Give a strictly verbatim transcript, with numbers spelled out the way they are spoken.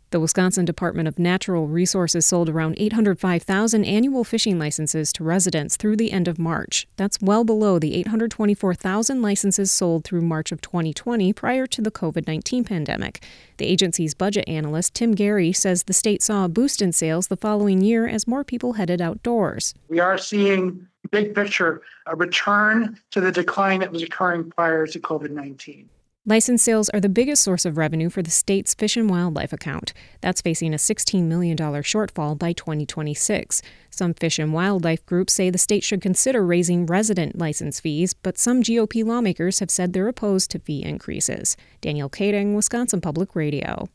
The Wisconsin Department of Natural Resources sold around eight hundred five thousand annual fishing licenses to residents through the end of March. That's well below the eight hundred twenty-four thousand licenses sold through March of twenty twenty prior to the covid nineteen pandemic. The agency's budget analyst, Tim Gary, says the state saw a boost in sales the following year as more people headed outdoors. We are seeing, big picture, a return to the decline that was occurring prior to covid nineteen. License sales are the biggest source of revenue for the state's Fish and Wildlife account. That's facing a sixteen million dollars shortfall by twenty twenty-six. Some fish and wildlife groups say the state should consider raising resident license fees, but some G O P lawmakers have said they're opposed to fee increases. Danielle Kading, Wisconsin Public Radio.